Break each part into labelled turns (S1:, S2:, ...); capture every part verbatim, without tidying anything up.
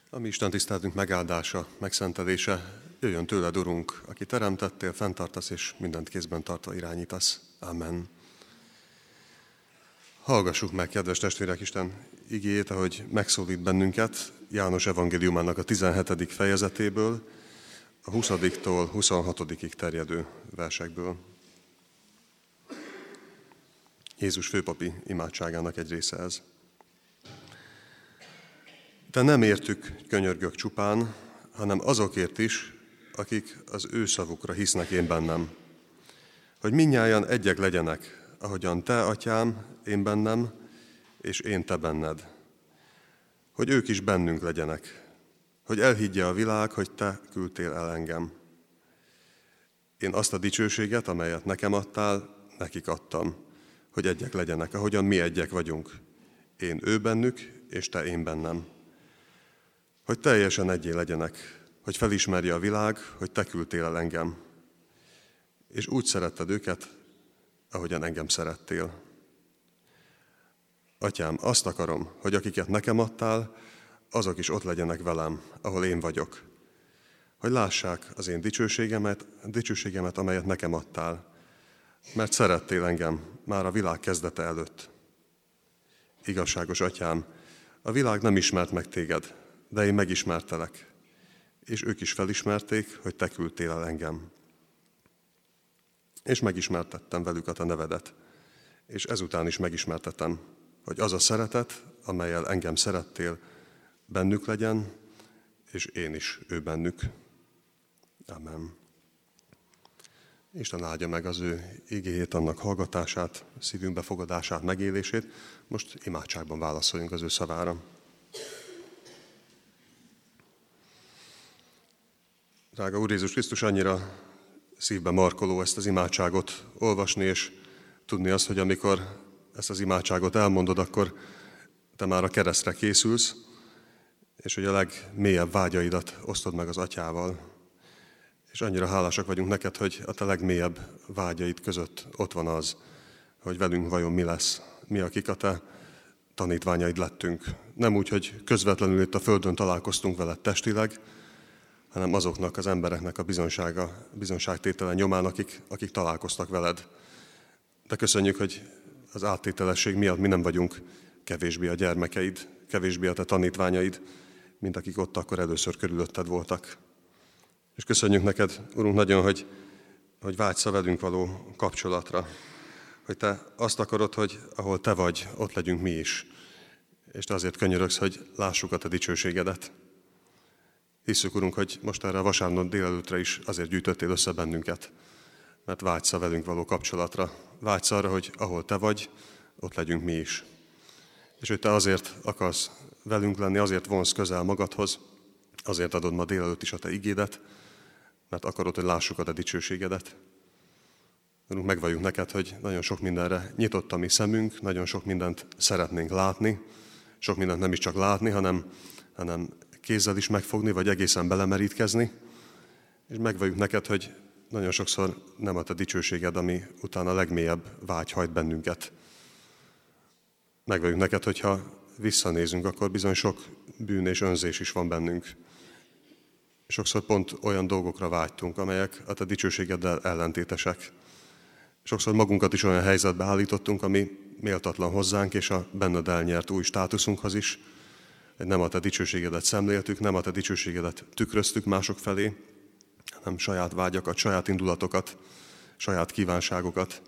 S1: A mi Isten tiszteletünk megáldása, megszentelése jöjjön tőled, Urunk, aki teremtettél, fenntartasz és mindent kézben tartva irányítasz. Amen. Hallgassuk meg, kedves testvérek, Isten igéjét, ahogy megszólít bennünket János evangéliumának a tizenhetedik fejezetéből, a huszadiktól huszonhatodikig terjedő versekből. Jézus főpapi imádságának egy része ez. De nem értük könyörgök csupán, hanem azokért is, akik az ő szavukra hisznek én bennem. Hogy mindnyájan egyek legyenek, ahogyan te, atyám, én bennem, és én te benned. Hogy ők is bennünk legyenek, hogy elhiggye a világ, hogy te küldtél el engem. Én azt a dicsőséget, amelyet nekem adtál, nekik adtam, hogy egyek legyenek, ahogyan mi egyek vagyunk. Én ő bennük, és te én bennem. Hogy teljesen egyé legyenek, hogy felismerje a világ, hogy te küldtél el engem. És úgy szeretted őket, ahogyan engem szerettél. Atyám, azt akarom, hogy akiket nekem adtál, azok is ott legyenek velem, ahol én vagyok. Hogy lássák az én dicsőségemet, dicsőségemet, amelyet nekem adtál, mert szerettél engem már a világ kezdete előtt. Igazságos atyám, a világ nem ismert meg téged, de én megismertelek, és ők is felismerték, hogy te küldtél el engem. És megismertettem velük a te nevedet, és ezután is megismertetem, hogy az a szeretet, amellyel engem szerettél, bennük legyen, és én is ő bennük. Amen. Isten áldja meg az ő igéjét, annak hallgatását, szívünk befogadását, megélését. Most imádságban válaszoljunk az ő szavára. Drága Úr Jézus Krisztus, annyira szívbe markoló ezt az imádságot olvasni, és tudni azt, hogy amikor ezt az imádságot elmondod, akkor te már a keresztre készülsz, és hogy a legmélyebb vágyaidat osztod meg az atyával. És annyira hálásak vagyunk neked, hogy a te legmélyebb vágyaid között ott van az, hogy velünk vajon mi lesz. Mi, akik a te tanítványaid lettünk. Nem úgy, hogy közvetlenül itt a földön találkoztunk veled testileg, hanem azoknak az embereknek a bizonsága, bizonságtétele nyomán, akik, akik találkoztak veled. De köszönjük, hogy az áttételesség miatt mi nem vagyunk kevésbé a gyermekeid, kevésbé a te tanítványaid, mint akik ott akkor először körülötted voltak. És köszönjük neked, Urunk, nagyon, hogy, hogy vágysz a velünk való kapcsolatra. Hogy te azt akarod, hogy ahol te vagy, ott legyünk mi is. És te azért könyörögsz, hogy lássuk a te dicsőségedet. Hisszük, Urunk, hogy most erre a vasárnap délelőttre is azért gyűjtöttél össze bennünket, mert vágysz a velünk való kapcsolatra. Vágysz arra, hogy ahol te vagy, ott legyünk mi is. És hogy te azért akarsz velünk lenni, azért vonsz közel magadhoz, azért adod ma délelőtt is a te igédet, mert akarod, hogy lássuk a te dicsőségedet. Urunk, megvalljuk neked, hogy nagyon sok mindenre nyitott a mi szemünk, nagyon sok mindent szeretnénk látni, sok mindent nem is csak látni, hanem, hanem kézzel is megfogni, vagy egészen belemerítkezni, és megvalljuk neked, hogy nagyon sokszor nem a te dicsőséged, ami utána a legmélyebb vágy hajt bennünket. Megvalljuk neked, hogyha visszanézünk, akkor bizony sok bűn és önzés is van bennünk. Sokszor pont olyan dolgokra vágytunk, amelyek a te dicsőségeddel ellentétesek. Sokszor magunkat is olyan helyzetbe állítottunk, ami méltatlan hozzánk, és a benned elnyert új státuszunkhoz is. Nem a te dicsőségedet szemléltük, nem a te dicsőségedet tükröztük mások felé, hanem saját vágyakat, saját indulatokat, saját kívánságokat.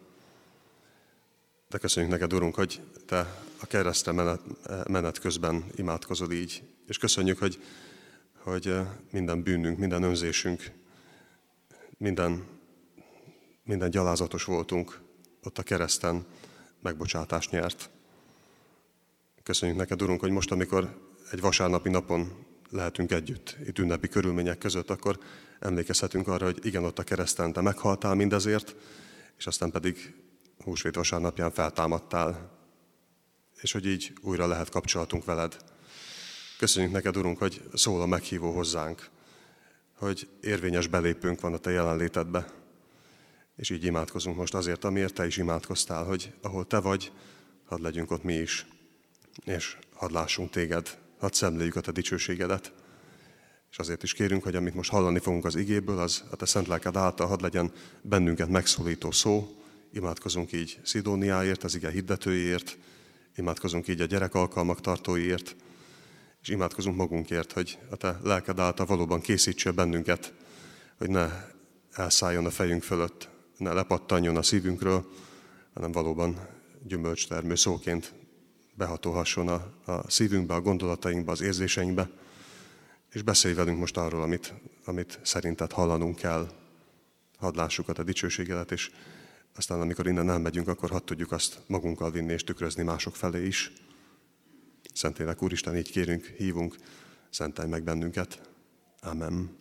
S1: De köszönjük neked, Urunk, hogy te a keresztre menet, menet közben imádkozol így. És köszönjük, hogy, hogy minden bűnünk, minden önzésünk, minden, minden gyalázatos voltunk ott a kereszten megbocsátást nyert. Köszönjük neked, Urunk, hogy most, amikor egy vasárnapi napon lehetünk együtt, itt ünnepi körülmények között, akkor emlékezhetünk arra, hogy igen, ott a kereszten te meghaltál mindezért, és aztán pedig húsvét vasárnapján feltámadtál, és hogy így újra lehet kapcsolatunk veled. Köszönjük neked, Urunk, hogy szól a meghívó hozzánk, hogy érvényes belépőnk van a te jelenlétedbe, és így imádkozunk most azért, amiért te is imádkoztál, hogy ahol te vagy, hadd legyünk ott mi is, és hadd lássunk téged, hadd szemléljük a te dicsőségedet. És azért is kérünk, hogy amit most hallani fogunk az igéből, az a te szent lelked által hadd legyen bennünket megszólító szó. Imádkozunk így Szidóniáért, az ige hirdetőiért, imádkozunk így a gyerekalkalmak tartóiért, és imádkozunk magunkért, hogy a te lelked által valóban készítsél bennünket, hogy ne elszálljon a fejünk fölött, ne lepattanjon a szívünkről, hanem valóban gyümölcstermő szóként behatolhasson a, a szívünkbe, a gondolatainkba, az érzéseinkbe, és beszélj velünk most arról, amit, amit szerinted hallanunk kell. Hadd lássuk a te dicsőségedet, és aztán amikor innen elmegyünk, akkor hadd tudjuk azt magunkkal vinni és tükrözni mások felé is. Szentlélek Úristen, így kérünk, hívunk, szentelj meg bennünket. Amen.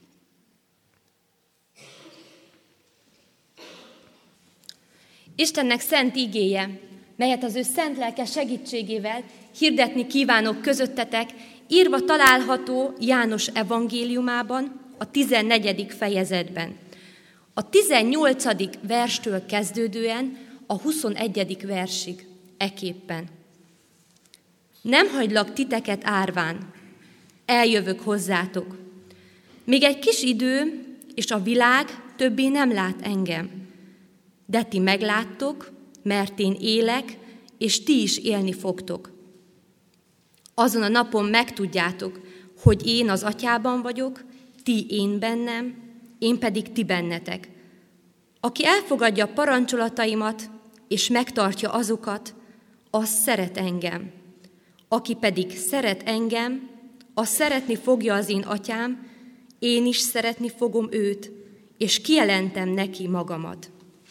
S2: Istennek szent igéje, melyet az ő szent lelke segítségével hirdetni kívánok közöttetek, írva található János evangéliumában, a tizennegyedik fejezetben. A tizennyolcadik verstől kezdődően a huszonegyedik versig eképpen. Nem hagylak titeket árván, eljövök hozzátok. Még egy kis idő, és a világ többé nem lát engem. De ti megláttok, mert én élek, és ti is élni fogtok. Azon a napon megtudjátok, hogy én az Atyában vagyok, ti én bennem, én pedig ti bennetek. Aki elfogadja parancsolataimat, és megtartja azokat, az szeret engem. Aki pedig szeret engem, az szeretni fogja az én Atyám, én is szeretni fogom őt, és kijelentem neki magamat.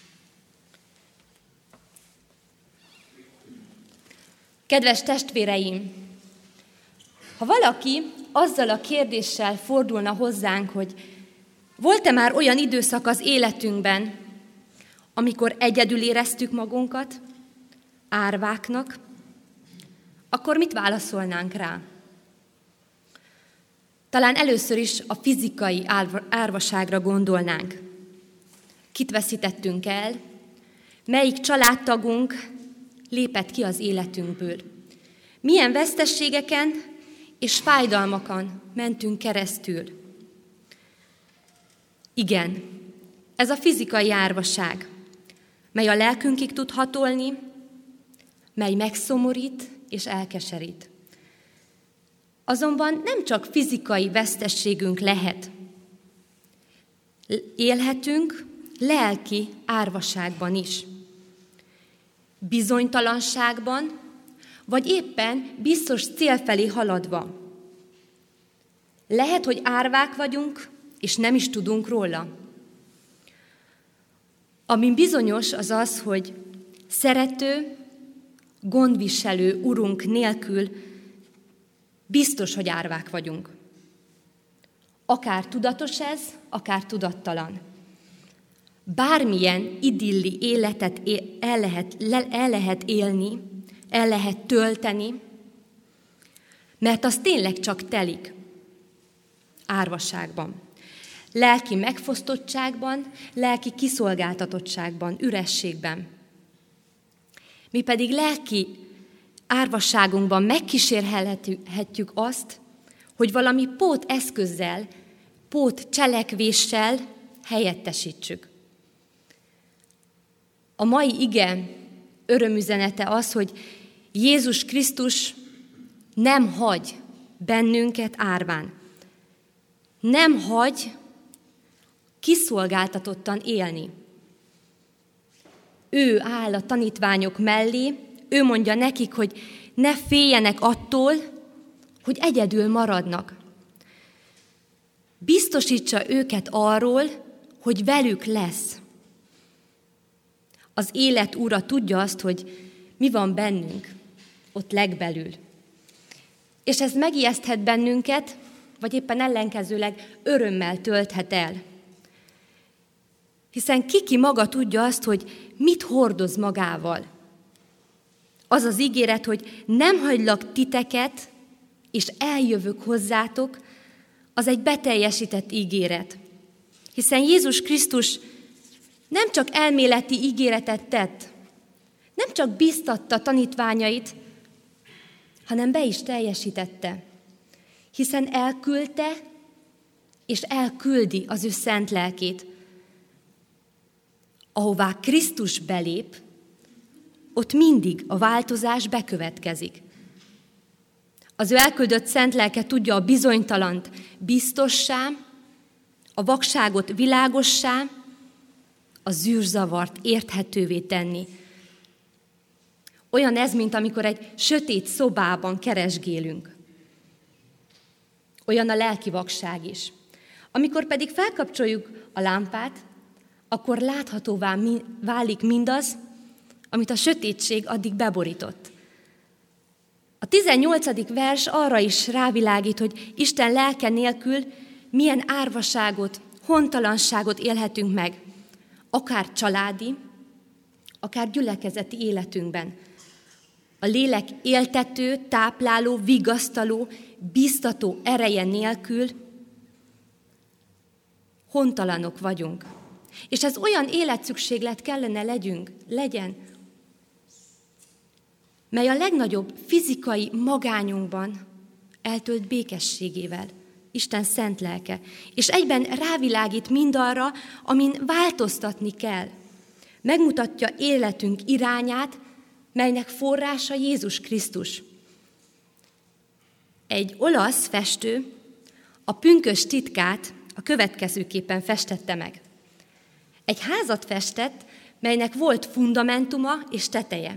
S2: Kedves testvéreim! Ha valaki azzal a kérdéssel fordulna hozzánk, hogy volt-e már olyan időszak az életünkben, amikor egyedül éreztük magunkat, árváknak, akkor mit válaszolnánk rá? Talán először is a fizikai árvaságra gondolnánk. Kit veszítettünk el, melyik családtagunk lépett ki az életünkből. Milyen vesztességeken és fájdalmakon mentünk keresztül. Igen, ez a fizikai árvaság, mely a lelkünkig tud hatolni, mely megszomorít és elkeserít. Azonban nem csak fizikai vesztességünk lehet. Élhetünk lelki árvaságban is. Bizonytalanságban, vagy éppen biztos cél felé haladva. Lehet, hogy árvák vagyunk, és nem is tudunk róla. Ami bizonyos, az az, hogy szerető, gondviselő Urunk nélkül biztos, hogy árvák vagyunk. Akár tudatos ez, akár tudattalan. Bármilyen idilli életet el lehet, el lehet élni, el lehet tölteni, mert az tényleg csak telik árvaságban. Lelki megfosztottságban, lelki kiszolgáltatottságban, ürességben. Mi pedig lelki árvasságunkban megkísérhetjük azt, hogy valami póteszközzel, pótcselekvéssel helyettesítsük. A mai ige örömüzenete az, hogy Jézus Krisztus nem hagy bennünket árván. Nem hagy kiszolgáltatottan élni. Ő áll a tanítványok mellé, ő mondja nekik, hogy ne féljenek attól, hogy egyedül maradnak. Biztosítsa őket arról, hogy velük lesz. Az élet Ura tudja azt, hogy mi van bennünk, ott legbelül. És ez megijeszthet bennünket, vagy éppen ellenkezőleg örömmel tölthet el. Hiszen kiki maga tudja azt, hogy mit hordoz magával. Az az ígéret, hogy nem hagylak titeket, és eljövök hozzátok, az egy beteljesített ígéret. Hiszen Jézus Krisztus nem csak elméleti ígéretet tett, nem csak biztatta tanítványait, hanem be is teljesítette. Hiszen elküldte és elküldi az ő szent lelkét. Ahová Krisztus belép, ott mindig a változás bekövetkezik. Az ő elküldött szent lelke tudja a bizonytalant biztossá, a vakságot világossá, a zűrzavart érthetővé tenni. Olyan ez, mint amikor egy sötét szobában keresgélünk. Olyan a lelki vakság is. Amikor pedig felkapcsoljuk a lámpát, akkor láthatóvá válik mindaz, amit a sötétség addig beborított. A tizennyolcadik vers arra is rávilágít, hogy Isten lelke nélkül milyen árvaságot, hontalanságot élhetünk meg, akár családi, akár gyülekezeti életünkben. A lélek éltető, tápláló, vigasztaló, biztató ereje nélkül hontalanok vagyunk. És ez olyan életszükséglet kellene legyünk, legyen, mely a legnagyobb fizikai magányunkban eltölt békességével, Isten szent lelke, és egyben rávilágít mindarra, amin változtatni kell. Megmutatja életünk irányát, melynek forrása Jézus Krisztus. Egy olasz festő a pünkösd titkát a következőképpen festette meg. Egy házat festett, melynek volt fundamentuma és teteje.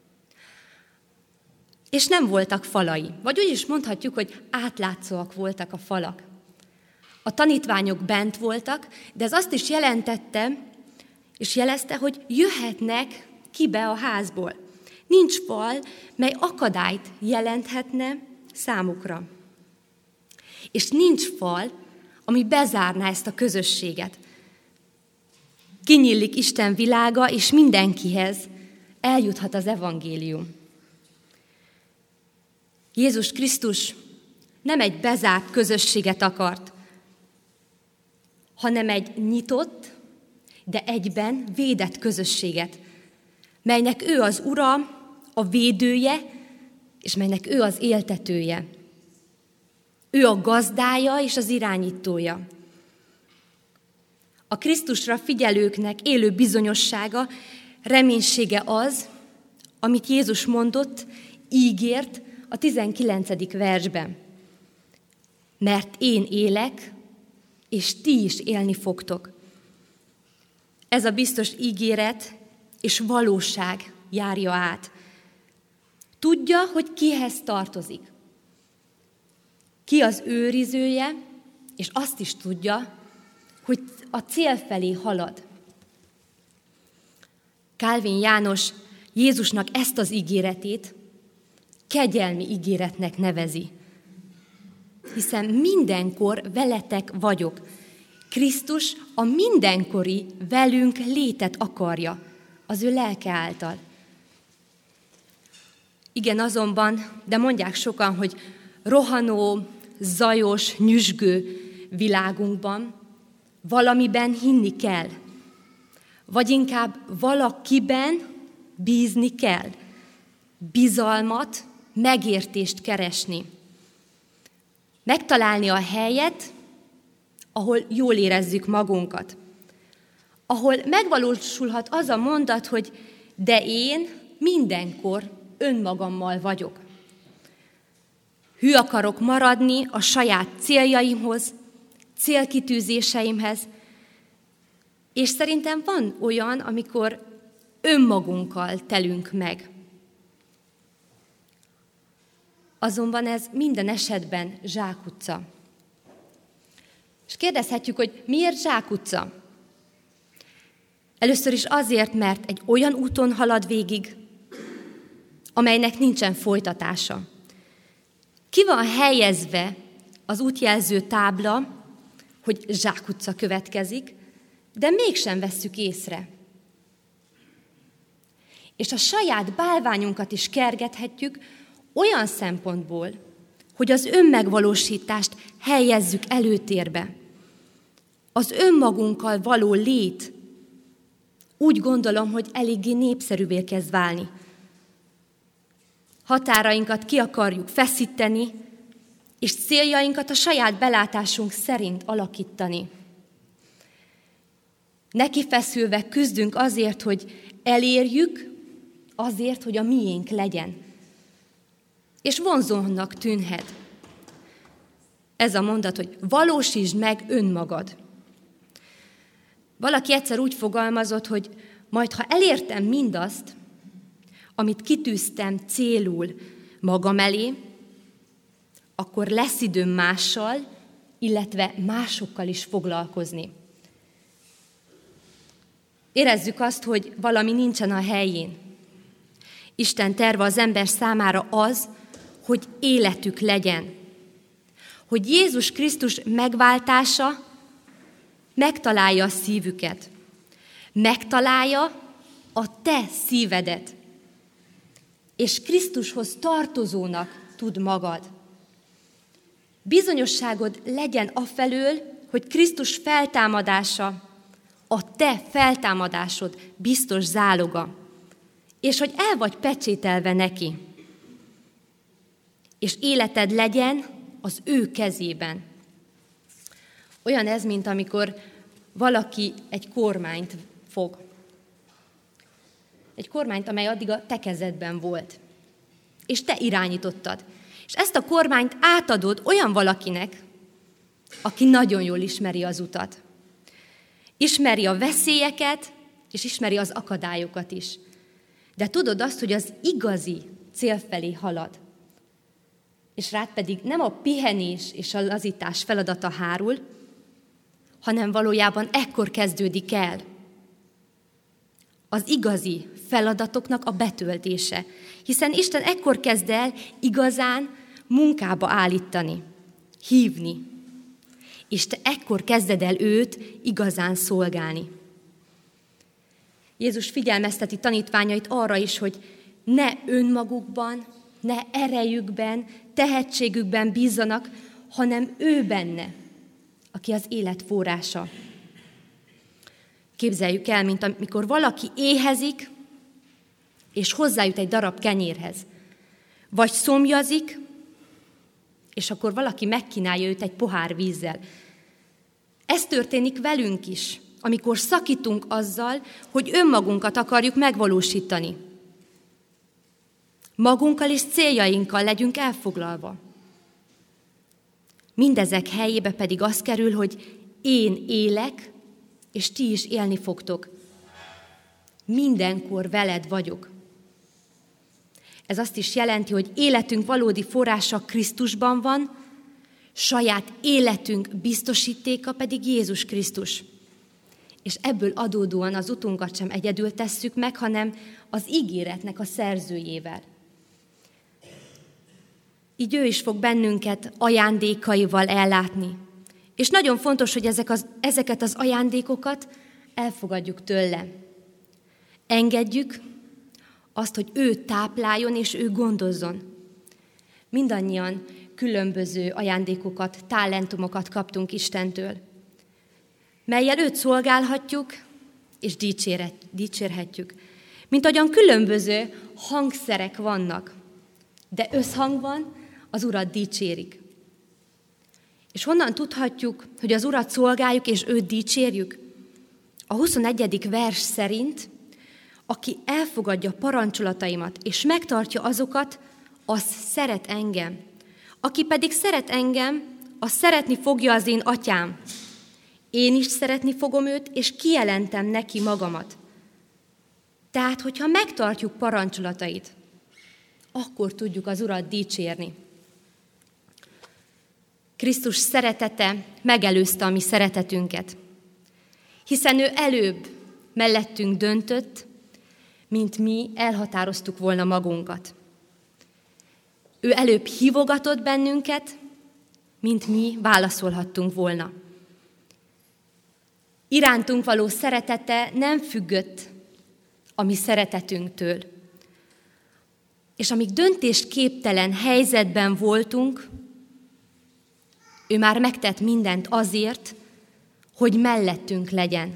S2: És nem voltak falai, vagy úgy is mondhatjuk, hogy átlátszóak voltak a falak. A tanítványok bent voltak, de ez azt is jelentette, és jelezte, hogy jöhetnek ki be a házból. Nincs fal, mely akadályt jelenthetne számukra. És nincs fal, ami bezárná ezt a közösséget. Kinyílik Isten világa, és mindenkihez eljuthat az evangélium. Jézus Krisztus nem egy bezárt közösséget akart, hanem egy nyitott, de egyben védett közösséget, melynek ő az ura, a védője, és melynek ő az éltetője. Ő a gazdája és az irányítója. A Krisztusra figyelőknek élő bizonyossága, reménysége az, amit Jézus mondott, ígért a tizenkilencedik versben. Mert én élek, és ti is élni fogtok. Ez a biztos ígéret és valóság járja át. Tudja, hogy kihez tartozik. Ki az őrizője, és azt is tudja, hogy a cél felé halad. Kálvin János Jézusnak ezt az ígéretét kegyelmi ígéretnek nevezi. Hiszen mindenkor veletek vagyok. Krisztus a mindenkori velünk létet akarja, az ő lelke által. Igen, azonban, de mondják sokan, hogy rohanó, zajos, nyüzsgő világunkban valamiben hinni kell, vagy inkább valakiben bízni kell, bizalmat, megértést keresni. Megtalálni a helyet, ahol jól érezzük magunkat. Ahol megvalósulhat az a mondat, hogy de én mindenkor önmagammal vagyok. Hű akarok maradni a saját céljaimhoz, célkitűzéseimhez, és szerintem van olyan, amikor önmagunkkal telünk meg. Azonban ez minden esetben zsákutca. És kérdezhetjük, hogy miért zsákutca? Először is azért, mert egy olyan úton halad végig, amelynek nincsen folytatása. Ki van helyezve az útjelző tábla, hogy zsákutca következik, de mégsem vesszük észre. És a saját bálványunkat is kergethetjük olyan szempontból, hogy az önmegvalósítást helyezzük előtérbe. Az önmagunkkal való lét úgy gondolom, hogy eléggé népszerűvé kezd válni. Határainkat ki akarjuk feszíteni, és céljainkat a saját belátásunk szerint alakítani. Neki feszülve küzdünk azért, hogy elérjük, azért, hogy a miénk legyen. És vonzónak tűnhet. Ez a mondat, hogy valósítsd meg önmagad. Valaki egyszer úgy fogalmazott, hogy majd ha elértem mindazt, amit kitűztem célul magam elé, akkor lesz időm mással, illetve másokkal is foglalkozni. Érezzük azt, hogy valami nincsen a helyén. Isten terve az ember számára az, hogy életük legyen. Hogy Jézus Krisztus megváltása megtalálja a szívüket. Megtalálja a te szívedet. És Krisztushoz tartozónak tud magad. Bizonyosságod legyen afelől, hogy Krisztus feltámadása a te feltámadásod biztos záloga, és hogy el vagy pecsételve neki, és életed legyen az ő kezében. Olyan ez, mint amikor valaki egy kormányt fog. Egy kormányt, amely addig a te kezedben volt, és te irányítottad. És ezt a kormányt átadod olyan valakinek, aki nagyon jól ismeri az utat. Ismeri a veszélyeket, és ismeri az akadályokat is. De tudod azt, hogy az igazi cél felé halad. És rád pedig nem a pihenés és a lazítás feladata hárul, hanem valójában ekkor kezdődik el az igazi feladatoknak a betöltése. Hiszen Isten ekkor kezd el igazán munkába állítani, hívni. És te ekkor kezded el őt igazán szolgálni. Jézus figyelmezteti tanítványait arra is, hogy ne önmagukban, ne erejükben, tehetségükben bízzanak, hanem ő benne, aki az élet forrása. Képzeljük el, mint amikor valaki éhezik, és hozzájut egy darab kenyérhez. Vagy szomjazik, és akkor valaki megkínálja őt egy pohár vízzel. Ez történik velünk is, amikor szakítunk azzal, hogy önmagunkat akarjuk megvalósítani. Magunkkal és céljainkkal legyünk elfoglalva. Mindezek helyébe pedig az kerül, hogy én élek, és ti is élni fogtok. Mindenkor veled vagyok. Ez azt is jelenti, hogy életünk valódi forrása Krisztusban van, saját életünk biztosítéka pedig Jézus Krisztus. És ebből adódóan az utunkat sem egyedül tesszük meg, hanem az ígéretnek a szerzőjével. Így ő is fog bennünket ajándékaival ellátni. És nagyon fontos, hogy ezek az, ezeket az ajándékokat elfogadjuk tőle. Engedjük azt, hogy ő tápláljon és ő gondozzon. Mindannyian különböző ajándékokat, talentumokat kaptunk Istentől, mellyel őt szolgálhatjuk és dicsérhetjük. Mint ahogyan különböző hangszerek vannak, de összhangban az Urat dicsérik. És honnan tudhatjuk, hogy az Urat szolgáljuk és őt dicsérjük? A huszonegyedik vers szerint, aki elfogadja parancsolataimat és megtartja azokat, az szeret engem. Aki pedig szeret engem, az szeretni fogja az én atyám. Én is szeretni fogom őt, és kijelentem neki magamat. Tehát, hogyha megtartjuk parancsolatait, akkor tudjuk az Urat dicsérni. Krisztus szeretete megelőzte a mi szeretetünket, hiszen ő előbb mellettünk döntött, mint mi elhatároztuk volna magunkat. Ő előbb hívogatott bennünket, mint mi válaszolhattunk volna. Irántunk való szeretete nem függött a mi szeretetünktől. És amíg döntésképtelen helyzetben voltunk, ő már megtett mindent azért, hogy mellettünk legyen.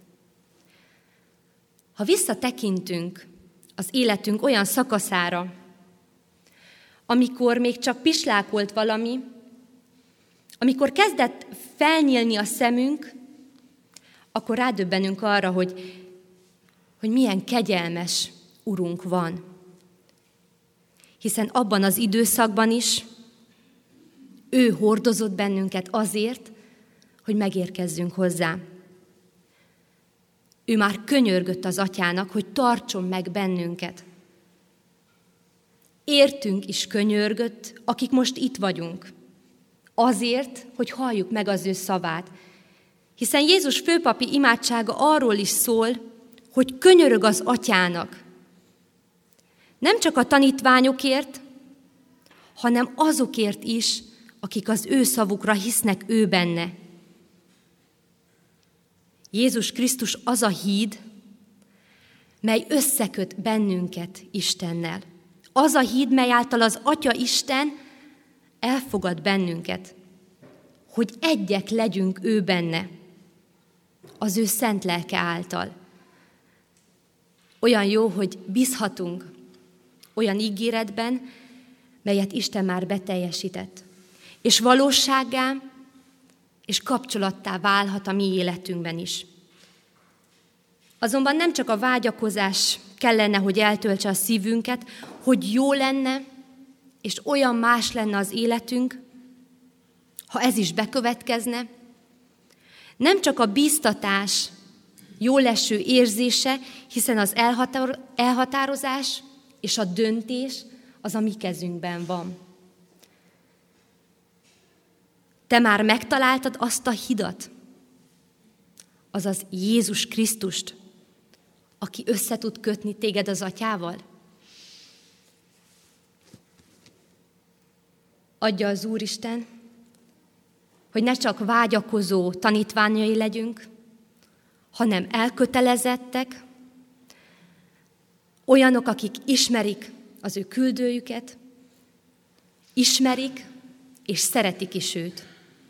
S2: Ha visszatekintünk az életünk olyan szakaszára, amikor még csak pislákolt valami, Amikor kezdett felnyílni a szemünk, akkor rádöbbenünk arra, hogy, hogy milyen kegyelmes Urunk van. Hiszen abban az időszakban is ő hordozott bennünket azért, hogy megérkezzünk hozzá. Ő már könyörgött az Atyának, hogy tartson meg bennünket. Értünk is könyörgött, akik most itt vagyunk. Azért, hogy halljuk meg az ő szavát. Hiszen Jézus főpapi imádsága arról is szól, hogy könyörög az Atyának. Nem csak a tanítványokért, hanem azokért is, akik az ő szavukra hisznek ő benne. Jézus Krisztus az a híd, mely összeköt bennünket Istennel. Az a híd, mely által az Atya Isten elfogad bennünket, hogy egyek legyünk ő benne, az ő szent lelke által. Olyan jó, hogy bízhatunk olyan ígéretben, melyet Isten már beteljesített, és valósággá és kapcsolattá válhat a mi életünkben is. Azonban nem csak a vágyakozás kellene, hogy eltöltse a szívünket, hogy jó lenne, és olyan más lenne az életünk, ha ez is bekövetkezne. Nem csak a bíztatás jóleső érzése, hiszen az elhatározás és a döntés az a mi kezünkben van. Te már megtaláltad azt a hidat, azaz Jézus Krisztust, aki össze tud kötni téged az Atyával? Adja az Úristen, hogy ne csak vágyakozó tanítványai legyünk, hanem elkötelezettek, olyanok, akik ismerik az ő küldőjüket, ismerik és szeretik is őt.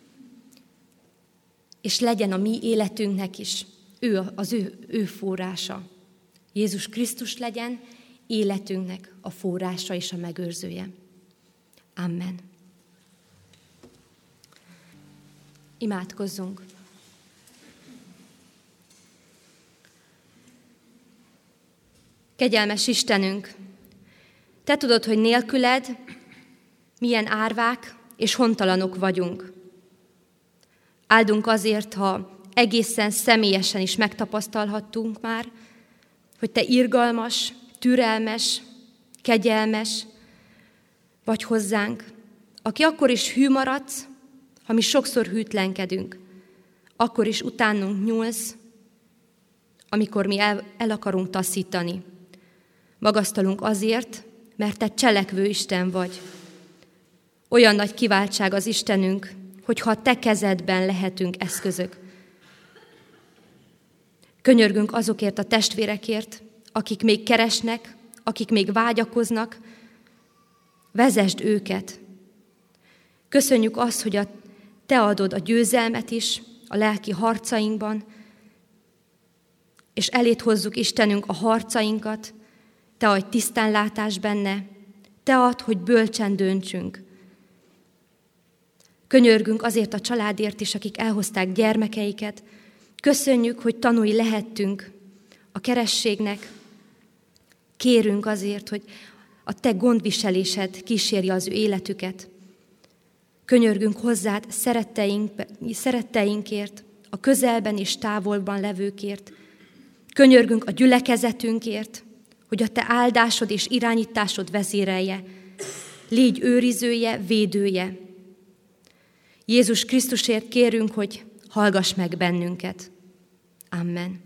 S2: És legyen a mi életünknek is ő az ő, ő forrása. Jézus Krisztus legyen életünknek a forrása és a megőrzője. Amen. Imádkozzunk. Kegyelmes Istenünk, Te tudod, hogy nélküled milyen árvák és hontalanok vagyunk. Áldunk azért, ha egészen személyesen is megtapasztalhattunk már, hogy Te irgalmas, türelmes, kegyelmes vagy hozzánk, aki akkor is hű maradsz, ha mi sokszor hűtlenkedünk, akkor is utánunk nyúlsz, amikor mi el, el akarunk taszítani. Magasztalunk azért, mert Te cselekvő Isten vagy. Olyan nagy kiváltság az Istenünk, hogyha a Te kezedben lehetünk eszközök. Könyörgünk azokért a testvérekért, akik még keresnek, akik még vágyakoznak, vezesd őket. Köszönjük azt, hogy a, Te adod a győzelmet is a lelki harcainkban, és elét hozzuk Istenünk a harcainkat, Te adj tisztánlátás benne, Te add, hogy bölcsen döntsünk. Könyörgünk azért a családért is, akik elhozták gyermekeiket. Köszönjük, hogy tanúi lehettünk a kerességnek. Kérünk azért, hogy a Te gondviselésed kísérje az ő életüket. Könyörgünk hozzád szeretteink, szeretteinkért, a közelben és távolban levőkért. Könyörgünk a gyülekezetünkért, hogy a Te áldásod és irányításod vezérelje, légy őrizője, védője. Jézus Krisztusért kérünk, hogy hallgass meg bennünket. Amen.